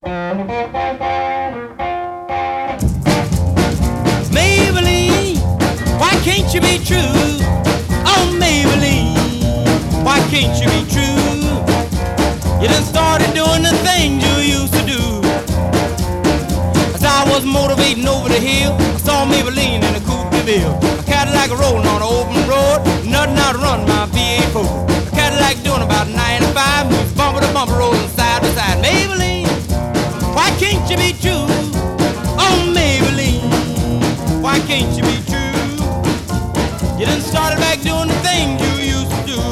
Maybelline, why can't you be true? Oh, Maybelline, why can't you be true? You done started doing the things you used to do. As I was motivating over the hill, I saw Maybelline in a coupe de ville. A Cadillac rolling on an open road, nothing out to run my V8 A Cadillac doing about 95, moves bumper to bumper, rolling side to side. Maybelline, why can't you be true? Oh, Maybelline, why can't you be true? You done started back doing the things you used to do.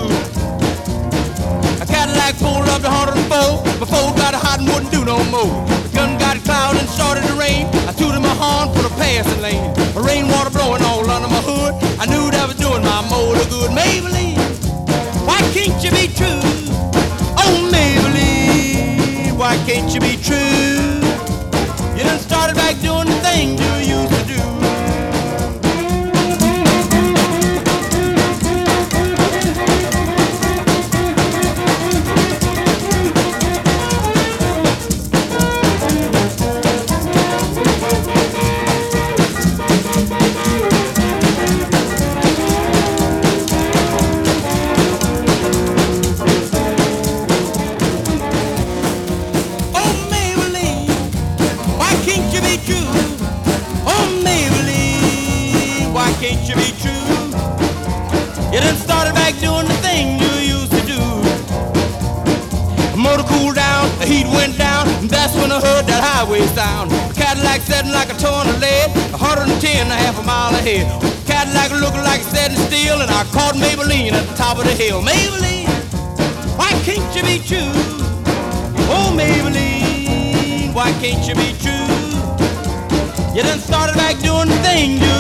A Cadillac pulled up to 104, before it got hot and wouldn't do no more. The gun got cloud and started to rain. I tooted my horn for the passing lane. The rainwater blowing all under my hood. I knew that was doing my motor good. Maybelline, why can't you be true? Oh, Maybelline, why can't you be true? You done started back doing the things you used to do. Can't you be true? You done started back doing the thing you used to do. The motor cooled down, the heat went down, and that's when I heard that highway sound. The Cadillac setting like a ton of lead, 110 a half a mile ahead. The Cadillac looking like it's setting still, and I caught Maybelline at the top of the hill. Maybelline, why can't you be true? Oh, Maybelline, why can't you be true? You done started back doing the thing you